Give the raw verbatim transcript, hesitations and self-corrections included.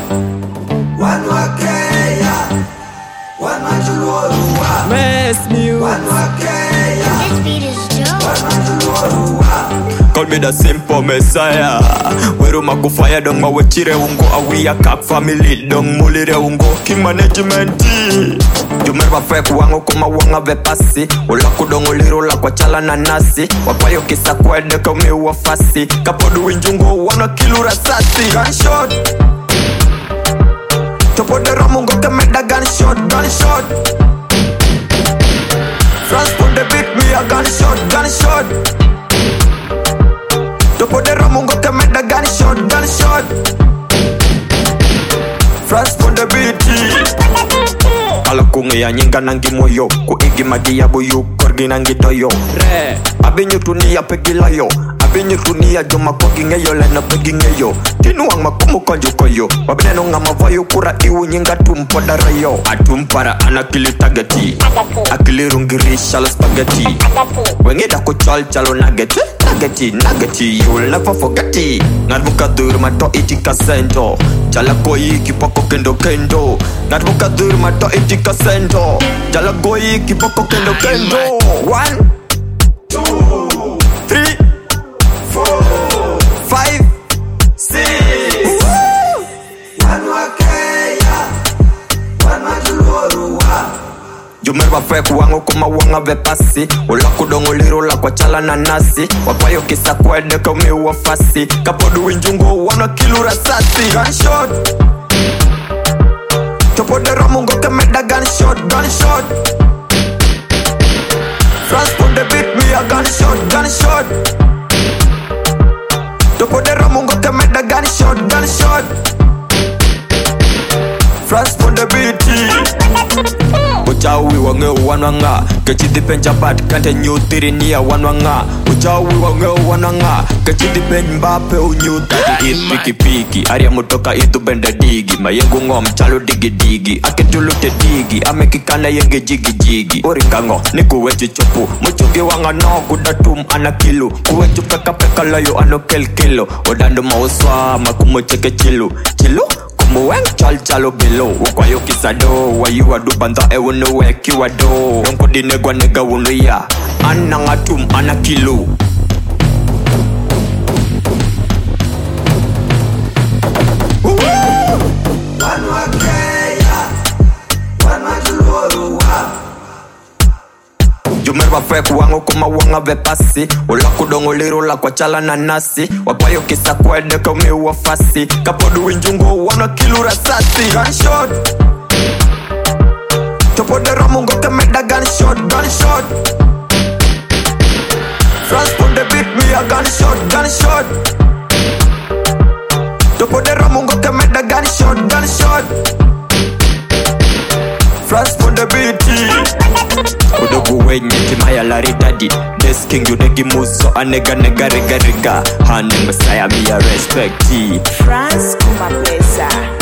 One Wakaya, one Majulua, Mess News. One Wakaya, This beat is dope. one Majulua. Call me the simple Messiah. Weru makufaya dong mawechire ungo awiya kak family dong mulire ungo king management. Jumerba fake wango kuma wanga vepasi. Ula kudongo liro la kwa chala na nasi. Wapayo kisa kwede kame uwafasi. Kapodu winjungo wana kilu rasasi. Gunshot Topo de ramungo kemeda gunshot. Gunshot France put the beat me a gunshot. Gunshot Topo de ramungo kemeda gunshot. Gunshot France put the beat. Kala kungi ya nyinga nangi moyo kuigi magi ya buyu korgi nangi doyo re abinyu tunia pegilayo abinyu tunia joma kogi ngeyo lena pegi ngeyo tinuang makumu konju koyo wabineno ngama vayo kura iwu nyinga tumpoda rayo atumpara anakili tageti akili rungiri shalo spaghetti wengeda kuchal chalo nageti nageti nageti you'll never forget it ngadmuka durma to itika sento chala koi kipoko kendo kendo ngadmuka durma to itika sento chala koi kipoko kendo kendo. One, Two, three, four, five, six. One Wakaya, one Majulua. Jumerba fake wango kuma wanga vepasi. Ula kudongo liro la kwa chala na nasi. Wapayo kisa kwede kame uwafasi. Kapodu winjungo wana kilu rasasi. Gunshot Topo de ramungo kemeda gunshot. Gunshot France put the beat me a gunshot. Gunshot Topo de ramungo kemeda gunshot. Gunshot France put the beat. Uchawi wange wanwanga kechidi penja bad kante nyutiri niya wanwanga. Uchawi wange wanwanga kechidi pen mbape unyutiri it piki piki aria mutoka itu bende digi mayengu ngom chalo digi digi aketulute digi amekikana yenge jigi jigi orikango niku wechi chopu muchugi wanga no kudatum anakilu kuwechu peka peka layo ano kel kilo odando mauswa makumo cheke chilu chilu Mueng chal chalo below Ukwayo kisado Wayu adu banda ewu nuwe kiwado Yonko dinegwa nega wunu ya Anangatum anakilu. One Wakaya, one Majulua. Jumerba fake wango kuma wanga vepasi. Ula kudongo liro la kwa chala na nasi. Wapayo kisa kwede kame uwafasi. Kapodu winjungo wana kilu rasasi. Gunshot Topo de ramungo kemeda gunshot. Gunshot France put the beat me a gunshot. Gunshot Topo de ramungo kemeda gunshot. Gunshot France put the beat. Udogu wenye timaya lari daddy. This king you negi muso anega nega riga riga. Hane Messiah me a respect. France kuma pesa.